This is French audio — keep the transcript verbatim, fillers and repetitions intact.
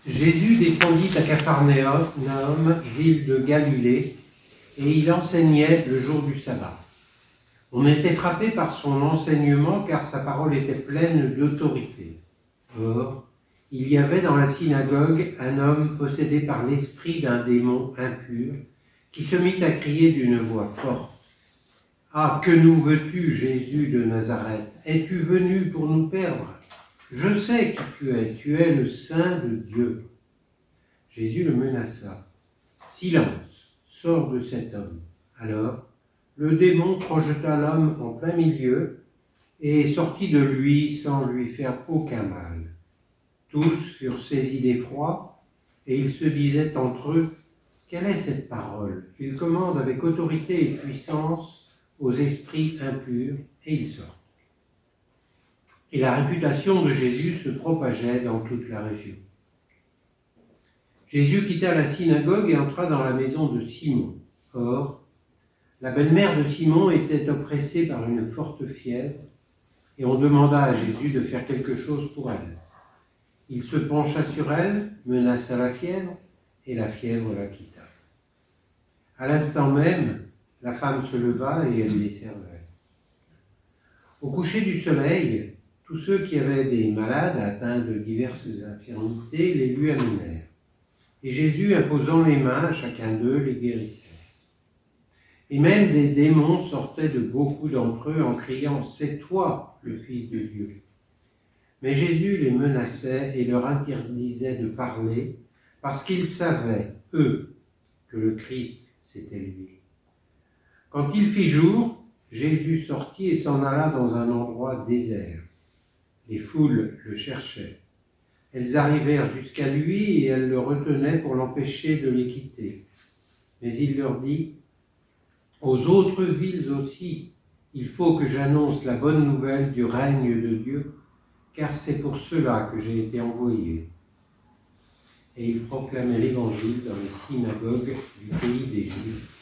Jésus descendit à Capharnaüm, ville de Galilée, et il enseignait le jour du sabbat. On était frappé par son enseignement car sa parole était pleine d'autorité. Or, il y avait dans la synagogue un homme possédé par l'esprit d'un démon impur qui se mit à crier d'une voix forte. « Ah, que nous veux-tu, Jésus de Nazareth? Es-tu venu pour nous perdre? Je sais qui tu es, tu es le Saint de Dieu. » Jésus le menaça. « Silence, sors de cet homme. » Alors, le démon projeta l'homme en plein milieu et sortit de lui sans lui faire aucun mal. Tous furent saisis d'effroi et ils se disaient entre eux, « Quelle est cette parole? Il commande avec autorité et puissance aux esprits impurs et ils sortent. » Et la réputation de Jésus se propageait dans toute la région. Jésus quitta la synagogue et entra dans la maison de Simon. Or, la belle-mère de Simon était oppressée par une forte fièvre et on demanda à Jésus de faire quelque chose pour elle. Il se pencha sur elle, menaça la fièvre et la fièvre la quitta. À l'instant même, la femme se leva et elle les servait. Au coucher du soleil, tous ceux qui avaient des malades atteints de diverses infirmités les lui amenèrent. Et Jésus, imposant les mains à chacun d'eux, les guérissait. Et même des démons sortaient de beaucoup d'entre eux en criant « C'est toi, le Fils de Dieu !» Mais Jésus les menaçait et leur interdisait de parler parce qu'ils savaient, eux, que le Christ, c'était lui. Quand il fit jour, Jésus sortit et s'en alla dans un endroit désert. Les foules le cherchaient. Elles arrivèrent jusqu'à lui et elles le retenaient pour l'empêcher de les quitter. Mais il leur dit, « Aux autres villes aussi, il faut que j'annonce la bonne nouvelle du règne de Dieu, car c'est pour cela que j'ai été envoyé. » Et il proclamait l'évangile dans les synagogues du pays des Juifs.